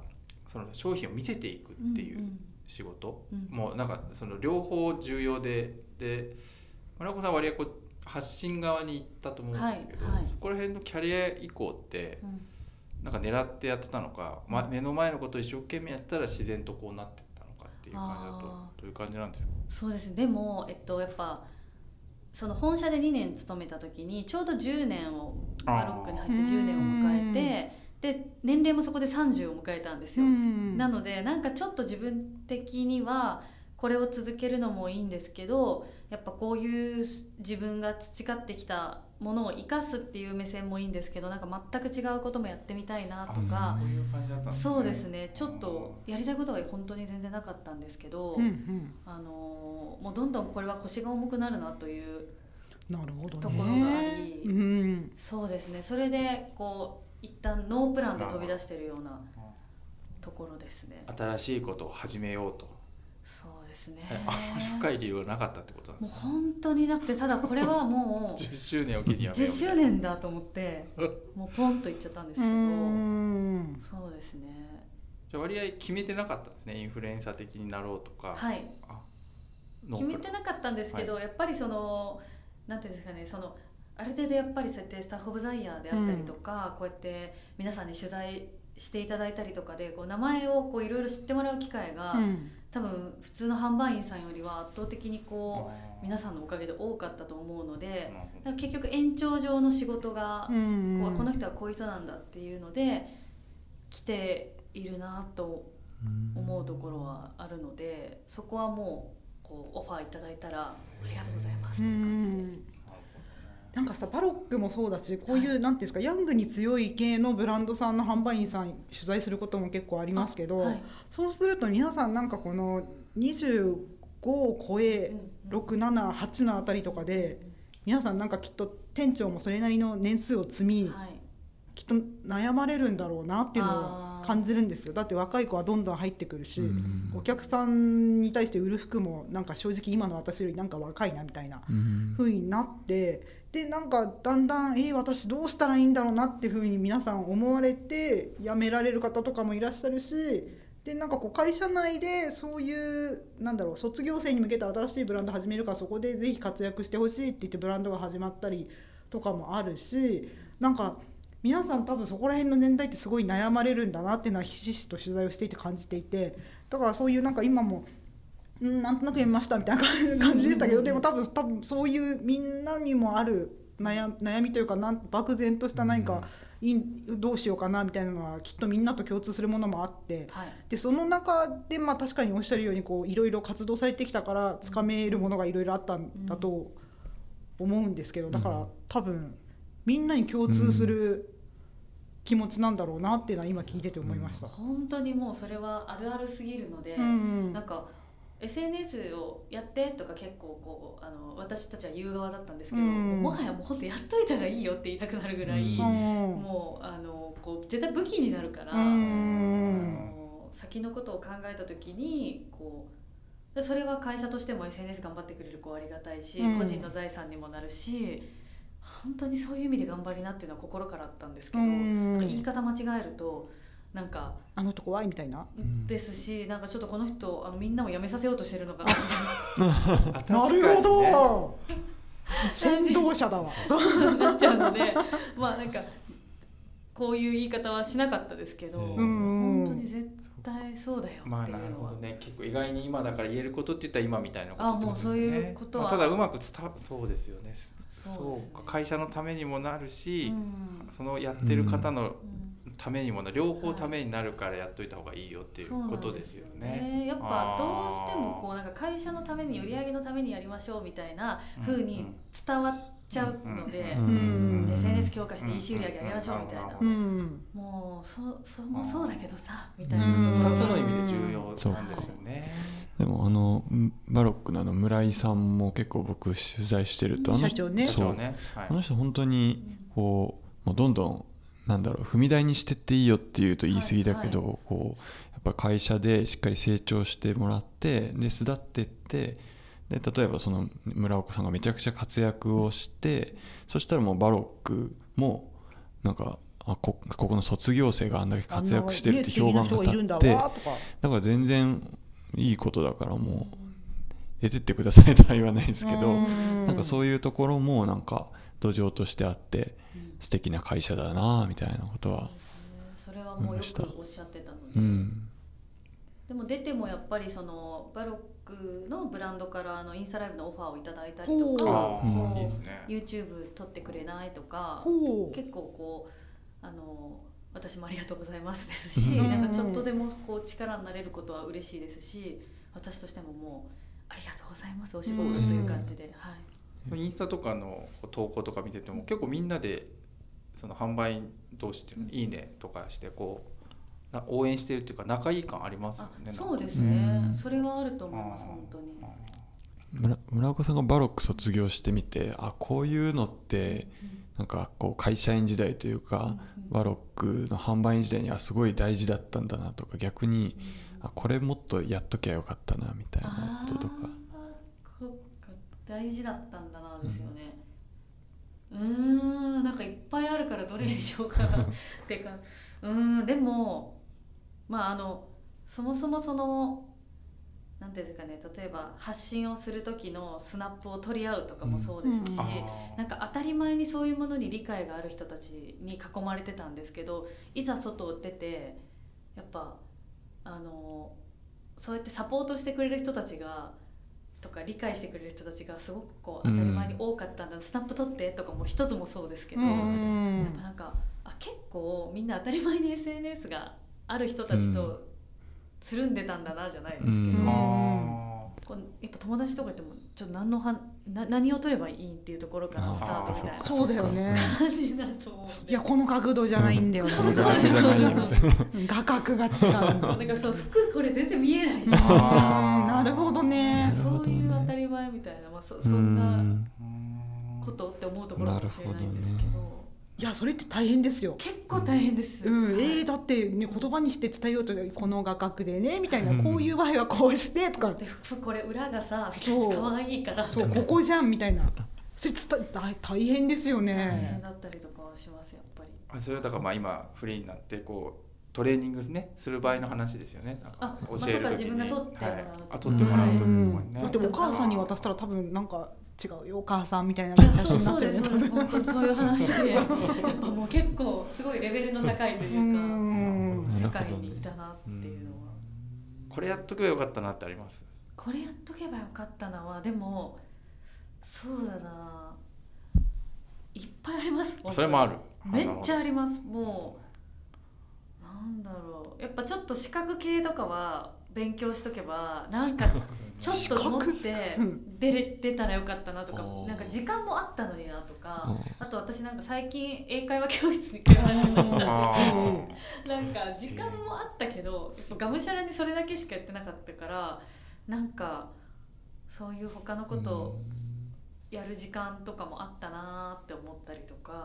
その商品を見せていくっていう仕事、うんうん、もうなんかその両方重要で、で村子さんは割合こう発信側に行ったと思うんですけど、はいはい、そこら辺のキャリア移行って、うん、なんか狙ってやってたのか、ま、目の前のことを一生懸命やってたら自然とこうなってったのかっていう感じだとどういう感じなんですか？ そうですね、でも、えっと、やっぱその本社でにねん勤めた時にちょうどじゅうねんをバロックに入ってじゅうねんを迎えて、で年齢もそこでさんじゅうを迎えたんですよ。なのでなんかちょっと自分的にはこれを続けるのもいいんですけど、やっぱこういう自分が培ってきたものを生かすっていう目線もいいんですけど、なんか全く違うこともやってみたいなとか、 そういう感じだったんですね。 そうですね、ちょっとやりたいことは本当に全然なかったんですけど、うんうん、あのもうどんどんこれは腰が重くなるなというなるほど、ね、 ところがあり、うん、そうですね、それでこう一旦ノープランで飛び出してるようなところですね。 新しいことを始めようと。 そうですね、 あんまり深い理由はなかったってことなんですか？ もう本当になくて、ただこれはもうじゅっしゅうねんを機にやめようみたいな。 じゅっしゅうねんだと思ってもうポンといっちゃったんですけど、そうですね。 じゃあ割合決めてなかったんですね、インフルエンサー的になろうとか。 はい、あ決めてなかったんですけど、はい、やっぱりそのなんていうんですかね、そのある程度やっぱりそうやってスタッフオブザイヤーであったりとか、うん、こうやって皆さんに取材していただいたりとかでこう名前をこういろいろ知ってもらう機会が、うん、多分普通の販売員さんよりは圧倒的にこう皆さんのおかげで多かったと思うので、結局延長上の仕事が、うん、こうこの人はこういう人なんだっていうので来ているなと思うところはあるので、そこはもうこうオファーいただいたらありがとうございますっていう感じで。 なんかさバロックもそうだし、こういう、はい、なんていうんですか、ヤングに強い系のブランドさんの販売員さん取材することも結構ありますけど、はい、そうすると皆さんなんかこのにじゅうごを超え、うん、ろく、なな、はちのあたりとかで皆さんなんかきっと店長もそれなりの年数を積み、はい、きっと悩まれるんだろうなっていうのを感じるんですよ。だって若い子はどんどん入ってくるし、うん、お客さんに対して売る服もなんか正直今の私よりなんか若いなみたいな風になって、でなんかだんだんえー、私どうしたらいいんだろうなっていう風に皆さん思われて辞められる方とかもいらっしゃるし、でなんかこう会社内でそういうなんだろう卒業生に向けて新しいブランド始めるからそこでぜひ活躍してほしいって言ってブランドが始まったりとかもあるし、なんか皆さん多分そこら辺の年代ってすごい悩まれるんだなっていうのはひしひしと取材をしていて感じていて、だからそういうなんか今もんなんとなく読みましたみたいな感じでしたけど、でも多分多分そういうみんなにもある 悩, 悩みというかなん漠然とした何かどうしようかなみたいなのはきっとみんなと共通するものもあって、はい、でその中でまあ確かにおっしゃるようにこういろいろ活動されてきたからつかめるものがいろいろあったんだと思うんですけど、だから多分みんなに共通する気持ちなんだろうなっていうのは今聞いてて思いました。 本当にもうそれはあるあるすぎるので、うん、なんかエスエヌエス をやってとか結構こうあの私たちは言う側だったんですけど、うん、もはやもうほんとやっといた方がいいよって言いたくなるぐらい、うん、もうあのこう絶対武器になるから、うん、あの先のことを考えた時にこうでそれは会社としても エスエヌエス 頑張ってくれる子はありがたいし、 うん、 個人の財産にもなるし、本当にそういう意味で頑張りなっていうのは心からあったんですけど、うん、なんか言い方間違えるとなんかあの人怖いみたいなですし、なんかちょっとこの人あのみんなを辞めさせようとしてるのかなみたいななるほど先導者だわそうなっちゃうのでまあなんかこういう言い方はしなかったですけど、うん、本当に絶対そうだよっていうのは、まあなるほどね、結構意外に今だから言えることって言ったら今みたいなことってことですよね。 あ、もうそういうことは、 まあ、ただうまく伝わそうですよね。そうか、会社のためにもなるし、うん、そのやってる方のためにもな、両方ためになるからやっといた方がいいよっていうことですよね。 ね、やっぱどうしてもこうなんか会社のために売り上げのためにやりましょうみたいな風に伝わっちゃうので、うん、エスエヌエス 強化して イーシー 売り上げやりましょうみたいな、うん、もう そ, そもそうだけどさみたいなふたつの意味で重要なんですよね。 でもあのバロックのあの村井さんも結構僕取材してると、あの人、ね、そう、ね、はい、あの人本当にこうもうどんどんなんだろう踏み台にしてっていいよっていうと言い過ぎだけど、はいはい、こうやっぱ会社でしっかり成長してもらってで巣立ってってで例えばその村岡さんがめちゃくちゃ活躍をしてそしたらもうバロックもなんかあ こ, ここの卒業生があんだけ活躍してるって評判が立ってだから全然いいことだからもう出てってくださいとは言わないですけどなんかそういうところもなんか土壌としてあって素敵な会社だなみたいなことはそれはもうよくおっしゃってたので、うん、でも出てもやっぱりそのバロックのブランドからのインスタライブのオファーをいただいたりとか、うん、YouTube 撮ってくれないとか結構こうあの私もありがとうございますですし、うん、なんかちょっとでもこう力になれることは嬉しいですし私としてももうありがとうございますお仕事という感じで、うんはい、 インスタとかの投稿とか見てても結構みんなでその販売員同士っていうのいいねとかしてこう応援してるっていうか仲いい感ありますよね。 そうですね、うん、それはあると思います本当に。 村, 村岡さんがバロック卒業してみてあこういうのってなんかこう会社員時代というか、うん、バロックの販売員時代にはすごい大事だったんだなとか逆に、うん、あこれもっとやっときゃよかったなみたいなこととか大事だったんだなですよね、うん、うーんなんかいっぱいあるからどれにしようかなっていうかうーんでもまああのそもそもそのなんていうんですかね例えば発信をする時のスナップを取り合うとかもそうですし、うん、なんか当たり前にそういうものに理解がある人たちに囲まれてたんですけどいざ外を出てやっぱあのそうやってサポートしてくれる人たちがとか理解してくれる人たちがすごくこう当たり前に多かったんだ、うん、スナップ撮ってとかも一つもそうですけど、うん、やっぱなんかあ結構みんな当たり前に エスエヌエス がある人たちとつるんでたんだなじゃないですけど、うん、こうやっぱ友達とか言ってもちょっと何のはな何を撮ればいいっていうところからスタートみたいなそうだよね感じだと思う。 いやこの角度じゃないんだよね画角が違うんですだからそう服これ全然見えないじゃんなるほどねそういう当たり前みたいな、まあ、そ, そんなことって思うところかもしれないんですけどいやそれって大変ですよ結構大変です、 うんうん、えー、だって、ね、言葉にして伝えようとこの画角でねみたいな、うん、こういう場合はこうしてとかでこれ裏がさかわいいからそうここじゃんみたいなそれ伝大変ですよね大変だったりとかはしますやっぱりそれはだからまあ今フリーになってこうトレーニングねする場合の話ですよね。 あ教える時に、まあ、とか自分が取ってもらう、はい、 あ取ってもらうと、 うんね、だってお母さんに渡したら多分なんか違うよお母さんみたいな話になっちゃうね。 そうです本当にそういう話でやっぱもう結構すごいレベルの高いというか世界にいたなっていうのはこれやっとけばよかったなってあります？ これやっとけばよかったのはでもそうだないっぱいあります。 それもあるめっちゃあります。もうなんだろうやっぱちょっと資格系とかは勉強しとけばなんかちょっと持って出れ出たらよかったなとかなんか時間もあったのになとかあと私なんか最近英会話教室に通いましたなんか時間もあったけどやっぱがむしゃらにそれだけしかやってなかったからなんかそういう他のことをやる時間とかもあったなって思ったりとか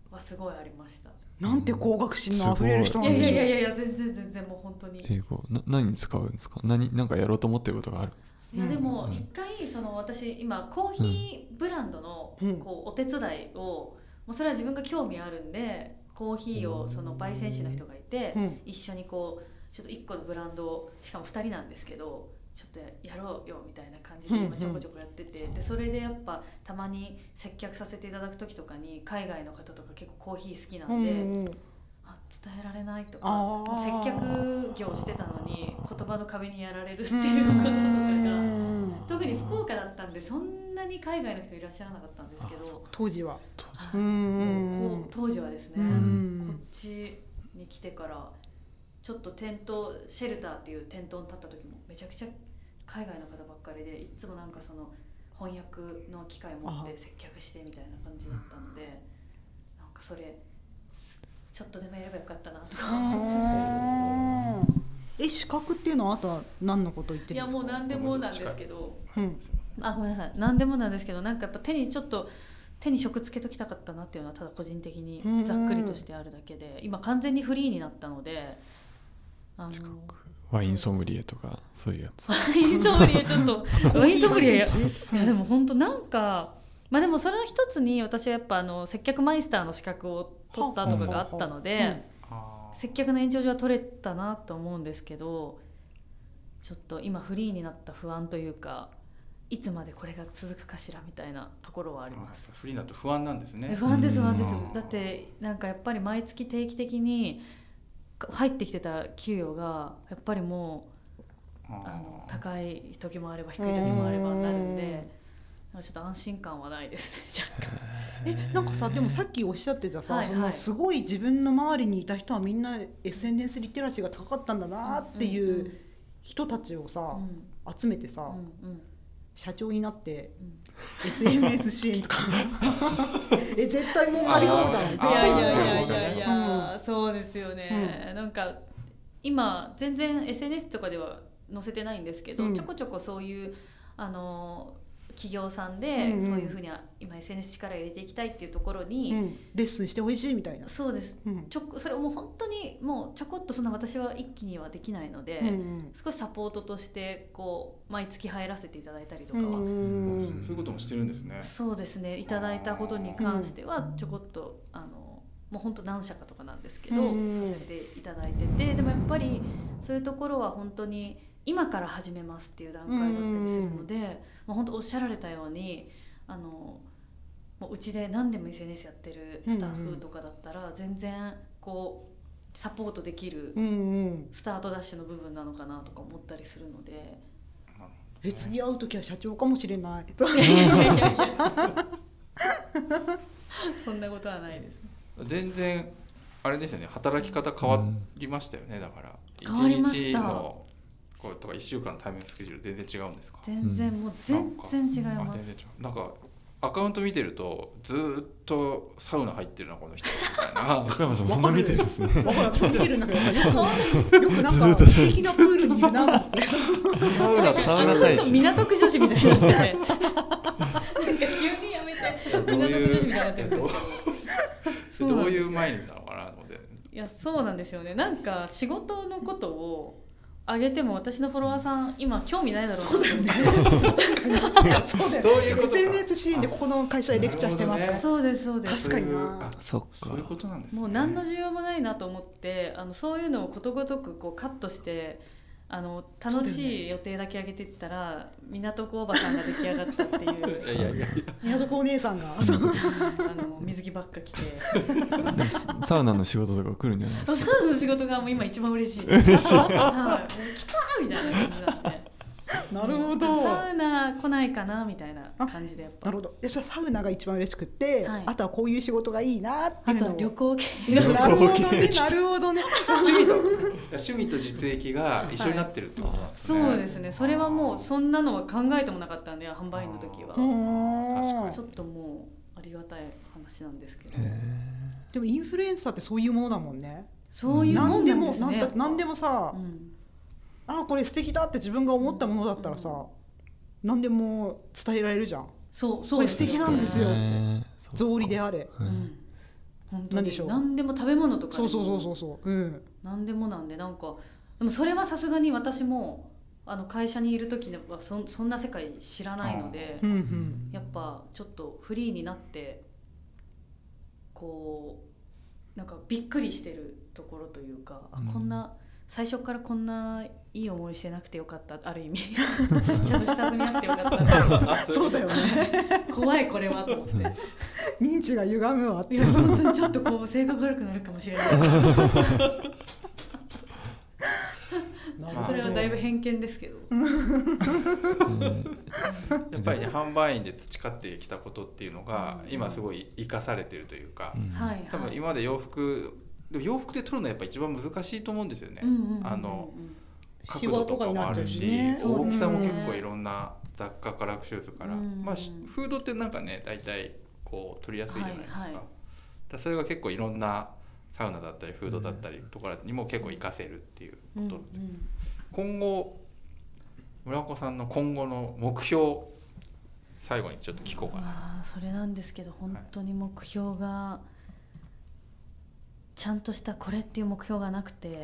はすごいありました。 なんて高学心のあふれる人なんでしょう。いやいやいやいや全然全然もう本当に英語な何に使うんですか。何なんかやろうと思ってることがあるんです。 いやでも一回その私今コーヒーブランドのこうお手伝いをもうそれは自分が興味あるんでコーヒーをその焙煎士の人がいて一緒にこうちょっといっこのブランドをしかもふたりなんですけどちょっとやろうよみたいな感じで今ちょこちょこやってて、でそれでやっぱたまに接客させていただく時とかに海外の方とか結構コーヒー好きなんで、うんうん、あ伝えられないとか接客業してたのに言葉の壁にやられるっていうこととかが特に福岡だったんでそんなに海外の人いらっしゃらなかったんですけど当時は当時は、もう当時はですねこっちに来てからちょっとテントシェルターっていうテントに立った時もめちゃくちゃ海外の方ばっかりでいつもなんかその翻訳の機械持って接客してみたいな感じだったのでなんかそれちょっとでもやればよかったなとか思ってえ資格っていうのはあとは何のこと言ってるんですか。 いやもう何でもなんですけど、 うん、 あごめんなさい何でもなんですけどなんかやっぱ手にちょっと手に職つけときたかったなっていうのはただ個人的にざっくりとしてあるだけで今完全にフリーになったのであのワインソムリエとかそういうやつ。 ワインソムリエちょっとワインソムリエいやでも本当なんかまあでもそれの一つに私はやっぱあの接客マイスターの資格を取ったとかがあったので接客の延長上は取れたなと思うんですけどちょっと今フリーになった不安というかいつまでこれが続くかしらみたいなところはあります。 フリーになると不安なんですね。 不安です不安です。だってなんかやっぱり毎月定期的に入ってきてた給与がやっぱりもうあの高い時もあれば低い時もあればなるんでちょっと安心感はないですね若干。 えなんかさでもさっきおっしゃってたさ、 はいはい、 そのすごい自分の周りにいた人はみんな エスエヌエス リテラシーが高かったんだなっていう人たちをさ、うん、集めてさ、うんうん、社長になって、うん、エスエヌエス 支援とかえ絶対儲かりそうじゃない。絶対いやいやいやいやいや、うん、そうですよね、うん、なんか今全然 エスエヌエス とかでは載せてないんですけど、うん、ちょこちょこそういうあの企業さんでそういうふうに今 エスエヌエス 力入れていきたいっていうところに、うん、 レッスンしてほしいみたいな。 そうです、うん、ちょそれをもう本当にもうちょこっとそんな私は一気にはできないので、うんうん、少しサポートとしてこう毎月入らせていただいたりとかは、うんうん、そういうこともしてるんですね。 そうですねいただいたことに関してはちょこっとあのもう本当何社かとかなんですけど、うん、させていただいててでもやっぱりそういうところは本当に今から始めますっていう段階だったりするので、うんもう本当おっしゃられたようにあのもううちで何でも エスエヌエス やってるスタッフとかだったら全然こうサポートできるスタートダッシュの部分なのかなとか思ったりするので、 え次会う時は社長かもしれないそんなことはないです。 全然あれですよね働き方変わりましたよね。だから変わりました。 いちにちのこうとかいっしゅうかんのタイムスケジュール全然違うんですか。 全然もう全然違います。 全然違う。なんかアカウント見てるとずっとサウナ入ってるなこの人みたいな。 福山さんそんな見てるんですね。 わからん見てるんだけどさよくよくなんか素敵なプールにいるなって。 サウナサウナ大使。 港区女子みたいになってね。なんか急にやめて港区女子みたいになってるんですけど。 どういうマインドなのかなので。 いやそうなんですよね。なんか仕事のことを上げても私のフォロワーさん今興味ないだろうな。 そうだよね。そうだよ。エスエヌエス 支援でここの会社でレクチャーしてます、ね。 そうですそうです。 確かにな。 そっか。 そういうことなんですね。 もう何の需要もないなと思ってあのそういうのをことごとくこうカットしてあの楽しい予定だけ上げていったら、ね、港区おばさんが出来上がったっていう。いやいやいや港区お姉さんがあの水着ばっか着てサウナの仕事とか来るんじゃないですか。 サウナの仕事がもう今一番嬉しいです。嬉しい。はい。来たーみたいな感じになって。 なるほど。 サウナ来ないかなみたいな感じでやっぱ。 なるほど。でサウナが一番嬉しくって、はい、あとはこういう仕事がいいなっていうのを。 あと旅行系。 なるほどね。なるほどね。 趣味と趣味と実益が一緒になってるってことなんですね。 はい、そうですね。それはもうそんなのは考えてもなかったんで販売員の時は。確かに。ちょっともうありがたい話なんですけど。 でもインフルエンサーってそういうものだもんね。 そういうもんなんですね。 何でも何でもさ。うんあこれ素敵だって自分が思ったものだったらさ、うん、何でも伝えられるじゃん。 そうそうこれ素敵なんですよって草履であれ、 うん、 本当に何でも食べ物とかでもそうそうそうそう、うん、 何でもなんで、なんかでもそれはさすがに私もあの会社にいる時は そ, そんな世界知らないので、うんうん、やっぱちょっとフリーになってこうなんかびっくりしてるところというか、うん、あこんな最初からこんないい思いしてなくてよかった、ある意味ちゃんと下積みあってよかったそうだよね怖いこれはと思って認知が歪むわって、 いやそのちょっとこう性格悪くなるかもしれないそれはだいぶ偏見ですけどやっぱりね販売員で培ってきたことっていうのが今すごい生かされてるというか、うん、多分今まで洋服でも洋服で撮るのはやっぱ一番難しいと思うんですよね、うんうんうん、あの角度とかもあるし、ね、大きさも結構いろんな雑貨からシューズから、うんうんまあ、フードってなんかね大体こう撮りやすいじゃないですか、はいはい、だそれが結構いろんなサウナだったりフードだったりとかにも結構活かせるっていうことで、うんうん、今後村岡さんの今後の目標最後にちょっと聞こうかな。 あそれなんですけど本当に目標がちゃんとしたこれっていう目標がなくて、はい、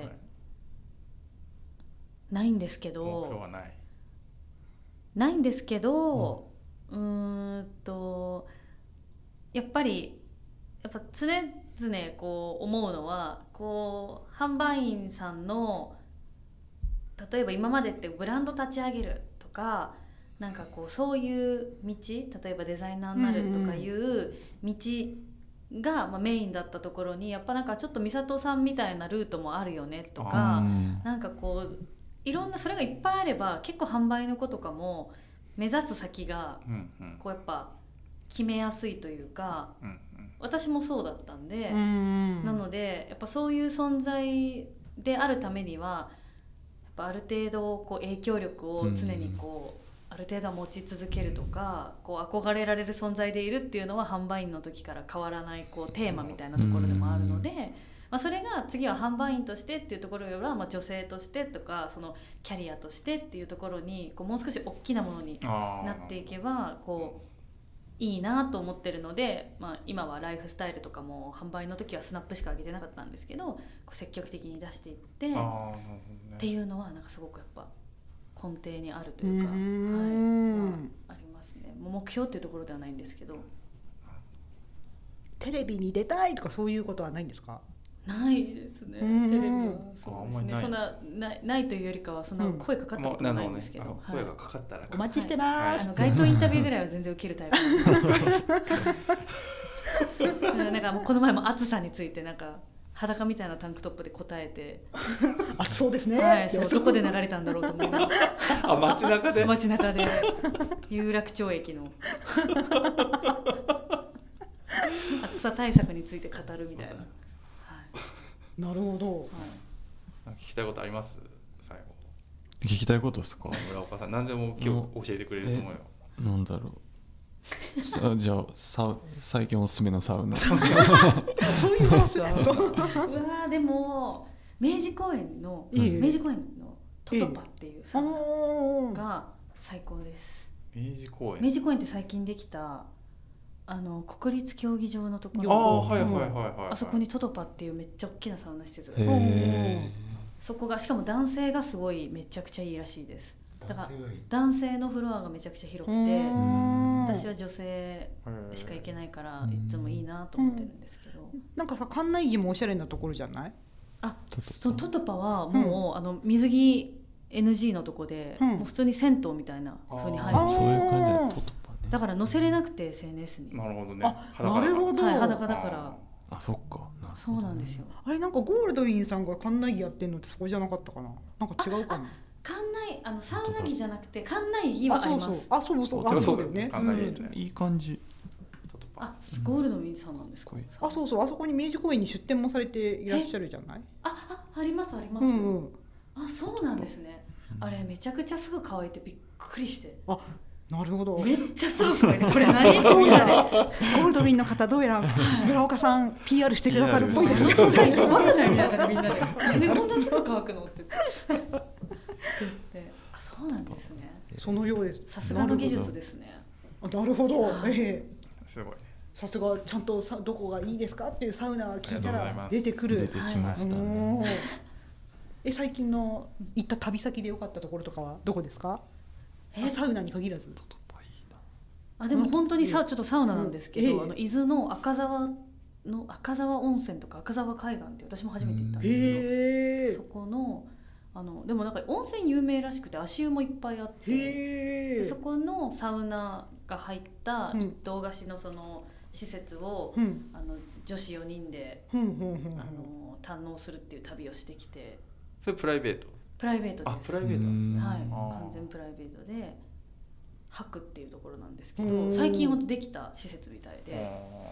ないんですけど目標はないないんですけど、うん、うーんとやっぱりやっぱ常々こう思うのはこう販売員さんの例えば今までってブランド立ち上げるとかなんかこうそういう道例えばデザイナーになるとかいう道がまあメインだったところにやっぱなんかちょっと美里さんみたいなルートもあるよねとかなんかこういろんなそれがいっぱいあれば結構販売の子とかも目指す先がこうやっぱ決めやすいというか、うんうん、私もそうだったんで、うんうん、なのでやっぱそういう存在であるためにはやっぱある程度こう影響力を常にこう、うん、ある程度は持ち続けるとかこう憧れられる存在でいるっていうのは販売員の時から変わらないこうテーマみたいなところでもあるので、うんまあ、それが次は販売員としてっていうところよりはまあ女性としてとかそのキャリアとしてっていうところにこうもう少し大きなものになっていけばこういいなと思ってるので、まあ、今はライフスタイルとかも販売の時はスナップしか上げてなかったんですけどこう積極的に出していってっていうのはなんかすごくやっぱ根底にあるというか、はいまあ、ありますね。もう目標っていうところではないんですけどテレビに出たいとかそういうことはないんですか？ ないですね。テレビはそうですね。そんなないないというよりかはそんな声かかったことないんですけど、うんねはい、声がかかったらお待ちしてます。 はい、あの街頭インタビューぐらいは全然受けるタイプなんです。なんかもうこの前も暑さについてなんか裸みたいなタンクトップで答えて、 あそうですね。 はい、そうどこで流れたんだろうと思いながら、 あ街中で街中で有楽町駅の暑さ対策について語るみたいな。 なるほど、 はい、聞きたいことあります？最後聞きたいことですか？ 村岡さん何でも今日教えてくれると思うよ。 なんだろうさじゃあさ最近おすすめのサウナそういう話だうわでも明治公園の、うん、明治公園のトトパっていうサウナが最高です。 明治公園明治公園って最近できたあの国立競技場のところあ、はいはいはいはい、 あそこにトトパっていうめっちゃ大きなサウナ施設があってそこがしかも男性がすごいめちゃくちゃいいらしいです。だから男性のフロアがめちゃくちゃ広くて私は女性しか行けないからいつもいいなと思ってるんですけど、 なんかさ館内着もおしゃれなところじゃない？ あそのトトパはもう、うん、あの水着 エヌジー のとこで、うん、もう普通に銭湯みたいな風に入るんですよ。 そういう感じでトトパだから載せれなくて エスエヌエス に。 なるほどね。 あ、なるほど。 はい、裸だから。 あ、そっか。 そうなんですよ。 あれなんかゴールドウィンさんが館内着やってんのってそこじゃなかったかな。なんか違うかな。 館内あのサウナ着じゃなくて館内着はあります。 あ、そうそう。あ、そうだよね。 いい感じ。 あ、ゴールドウィンさんなんですか。 あ、そうそう。あそこに明治公園に出店もされていらっしゃるじゃない。 あ、あ、ありますあります。あ、そうなんですね。あれめちゃくちゃすぐ乾いてびっくりして。 あ。なるほど。 めっちゃすごくないこれ何とみんなでゴールドウィンの方どうやら村岡さん ピーアール してくださるっぽいです。 そうそうそう。怖くないみたいな感じみんなで。なんでこんなすぐ乾くのって言って。あ、そうなんですね。 そのようです。 さすがの技術ですね。 なるほど。ええ。すごいね。 さすがちゃんとさどこがいいですかっていうサウナが聞いたら出てくる。 出てきましたね、 はい、え最近の行った旅先で良かったところとかはどこですか？えサウナに限らず。 あでも本当にさちょっとサウナなんですけど、 ええ、 あの伊豆の赤沢の赤沢温泉とか赤沢海岸って私も初めて行ったんですけど、 へそこのあのでもなんか温泉有名らしくて足湯もいっぱいあって、 へでそこのサウナが入った一棟貸しのその施設を、うん、あの女子よにんで、うんうんうんうん、あの堪能するっていう旅をしてきて。 それプライベート？ プライベートです。 あプライベートなんですね。 はい、完全プライベートで白っていうところなんですけど、最近ほんとできた施設みたいで。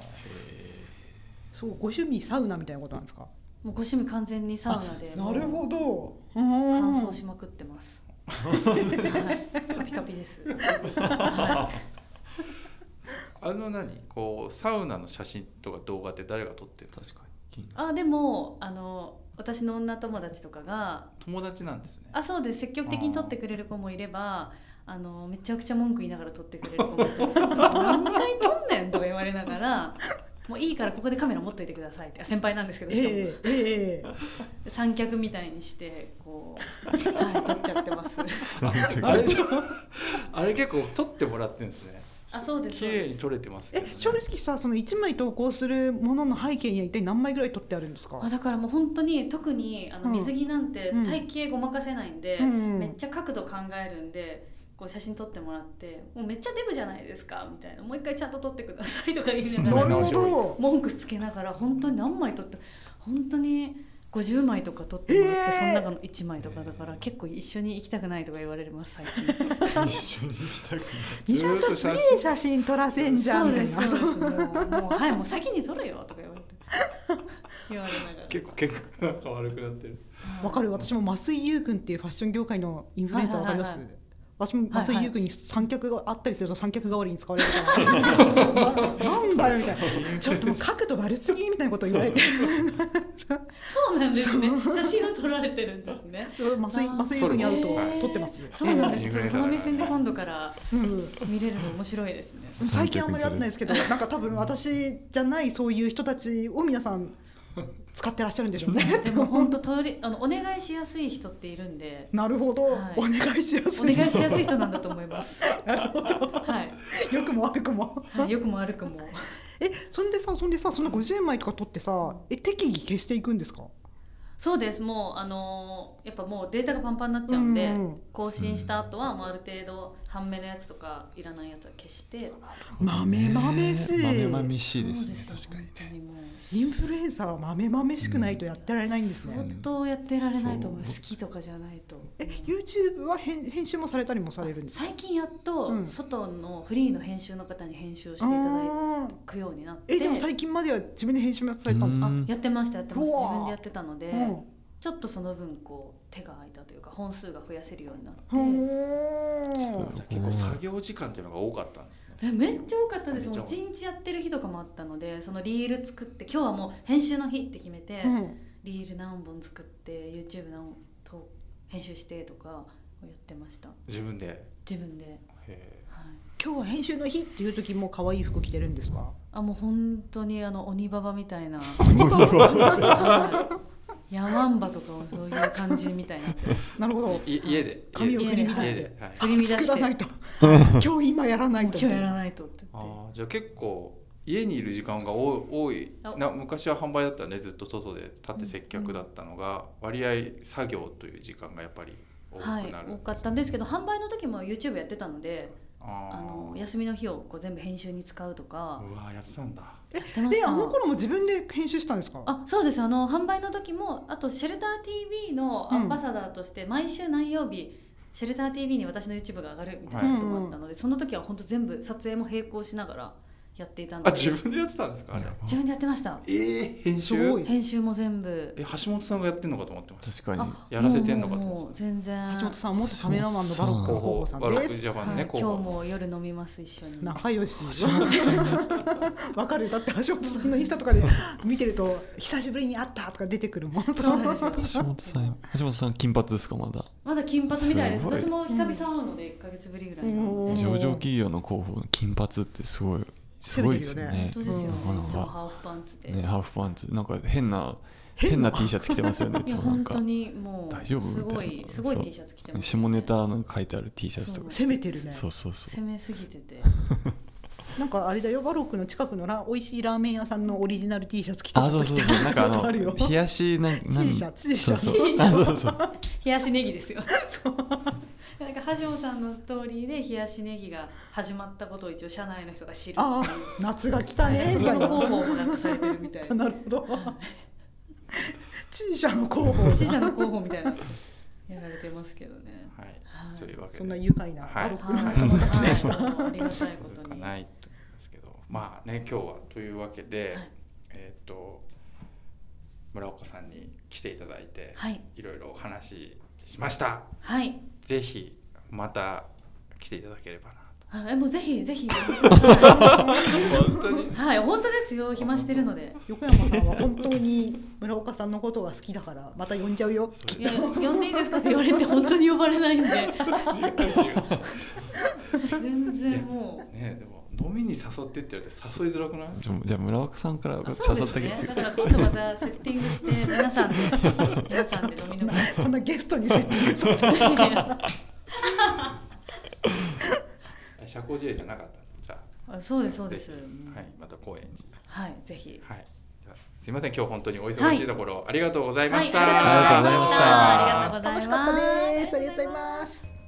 そうご趣味サウナみたいなことなんですか？ もうご趣味完全にサウナで。 なるほど。 乾燥しまくってます。はい、カピカピです。はい、 あの何こうサウナの写真とか動画って誰が撮ってる？ 確かに。 あでもあの私の女友達とかが。 友達なんですね。 あそうです。積極的に撮ってくれる子もいれば。あのめちゃくちゃ文句言いながら撮ってくれる子もいて何回撮んねんとか言われながらもういいからここでカメラ持っといてくださいって先輩なんですけどしかも、えーえー、三脚みたいにしてこう、はい、撮っちゃってますあれあれ結構撮ってもらってるんですね。 あそうです。 綺麗に撮れてますね。 え正直さそのいちまい投稿するものの背景には一体何枚ぐらい撮ってあるんですか？ あだからもう本当に特にあの水着なんて体型ごまかせないんで、うん、めっちゃ角度考えるんでこう写真撮ってもらってもうめっちゃデブじゃないですかみたいなもう一回ちゃんと撮ってくださいとか言いながら文句つけながら本当に何枚撮って本当にごじゅうまいとか撮ってもらって、えー、その中のいちまいとかだから結構一緒に行きたくないとか言われます最近。 一緒に行きたくない。 美里すげえ写真撮らせんじゃんみたいな。 そうですそうですもうもうはいもう先に撮れよとか言われて言われながら結構結構なんか悪くなってる。 わかる。私も増井優君っていうファッション業界のインフルエンサーわかります？はいはいはいはい、私も松井優君に三脚があったりすると三脚代わりに使われるからなんだよみたいなちょっともう角度悪すぎみたいなことを言われてそうなんですね。写真を撮られてるんですね。 松井優君に会うと撮ってます。 そうなんですよ。その目線で今度から見れるの面白いですね。 最近あんまり会ってないですけどなんか多分私じゃないそういう人たちを皆さん使ってらっしゃるんでしょうね。 でも本当通りあのお願いしやすい人っているんで。 なるほど、はい、お願いしやすいお願いしやすい人なんだと思います。 なるほど、はい、よくも悪くも、 はい、よくも悪くも。 えそんでさそんでさそのごじゅうまいとか撮ってさえ適宜消していくんですか？ そうですもうあのー、やっぱもうデータがパンパンになっちゃうんで、うんうん、更新した後はもうある程度半目のやつとかいらないやつは消して豆豆しい豆豆しいですね。 確かにねインフルエンサーは豆豆しくないとやってられないんですね。 相当やってられないと思う。好きとかじゃないと。 え YouTube は編編集もされたりもされるんですか？ 最近やっと外のフリーの編集の方に編集していただくようになって、 えでも最近までは自分で編集もされたんですか？ あやってましたやってました。自分でやってたので、うん、ちょっとその分こう手が空いたというか本数が増やせるようになって、 結構作業時間っていうのが多かったんですね。 めっちゃ多かったです。もう一日やってる日とかもあったので、そのリール作って今日はもう編集の日って決めて、うん、リール何本作って YouTube 何と編集してとかをやってました。 自分で自分で。 へー、 はい、今日は編集の日っていう時も可愛い服着てるんですか？ あもう本当にあの鬼ババみたいなはいヤマンバとかもそういう感じみたいになってます。 なるほど。 家で髪を振り乱して、 はい、振り乱して作らないと今日今やらないと今日やらないとって言って。 あじゃあ結構家にいる時間が多いな。昔は販売だったらねずっと外で立って接客だったのが、うん、割合作業という時間がやっぱり多くなる、 はい、多かったんですけど販売の時も YouTube やってたのでああの休みの日をこう全部編集に使うとか。 うわやってたんだ。 ええあの頃も自分で編集したんですか？ あそうです。あの販売の時もあとシェルター ティーブイ のアンバサダーとして毎週何曜日、うん、シェルター ティーブイ に私の YouTube が上がるみたいなこともあったので、はい、その時は本当全部撮影も並行しながらやっていたんで。 あ自分でやってたんですか？あれ自分でやってました。 えー、編集編集も全部。 え橋本さんがやってんのかと思ってました。確かにやらせてんのかと思ってた。全然橋本さん元カメラマンのバロック候補さんです。バロックジャパンね、 はい、今日も夜飲みます一緒に。 仲良し。わかる。だって橋本さんのインスタとかで見てると久しぶりに会ったとか出てくるもん。 橋本さん橋本さん金髪ですか？まだまだ金髪みたいです。私も久々会うのでいっかげつぶりぐらいなので。 上場企業の候補金髪ってすごいすごいですよね。 本当ですよ、 うん、 いつもハーフパンツで、 ね、ハーフパンツなんか変な変な T シャツ着てますよね。 いや本当にもう大丈夫すごみたいな、 いすごい T シャツ着てます、ね、 下ネタの書いてある T シャツとか攻めてるね。 そうそうそう、 攻めすぎててなんかあれだよ、バロックの近くのラ美味しいラーメン屋さんのオリジナル T シャツ着てたあ、そうそうそう、なんかあのあるよ冷やしななん T シャツ T シャツそうそうあそうそう冷やしネギですよなんか橋本さんのストーリーで冷やしネギが始まったことを一応社内の人が知るっていう、 あ夏が来たねみたいな広報もなんかされてるみたいななるほどT 社の広報 T 社の広報みたいなやられてますけどね。 はい、というわけでそんな愉快なバロックのはい友達でした、 はい、ありがたいことにないと思いますけど、まあね今日はというわけで、 はい、 えっ、ー、と村岡さんに来ていただいて、 はい、 いろいろお話ししました。 はい、 ぜひまた来ていただければな。 えもうぜひぜひ本当にはい本当ですよ、暇してるので。 横山さんは本当に村岡さんのことが好きだからまた呼んじゃうよ。 いや呼んでいいですかって言われて本当に呼ばれないんで全然もうね、でも飲みに誘ってって言われて誘いづらくない？ じゃあ村岡さんから誘ってあげて、 ね、だから今度またセッティングして皆さんで皆さんで飲みの会こんなゲストにセッティングさせて社交辞令じゃなかった。じゃあ、 あそうですそうです。 はい、また高円寺。 はいぜひ。 はい。すみません今日本当にお忙しいところ、はい、ありがとうございました。 はい、ありがとうございました。 ありがとうございます。 楽しかったです。ありがとうございます。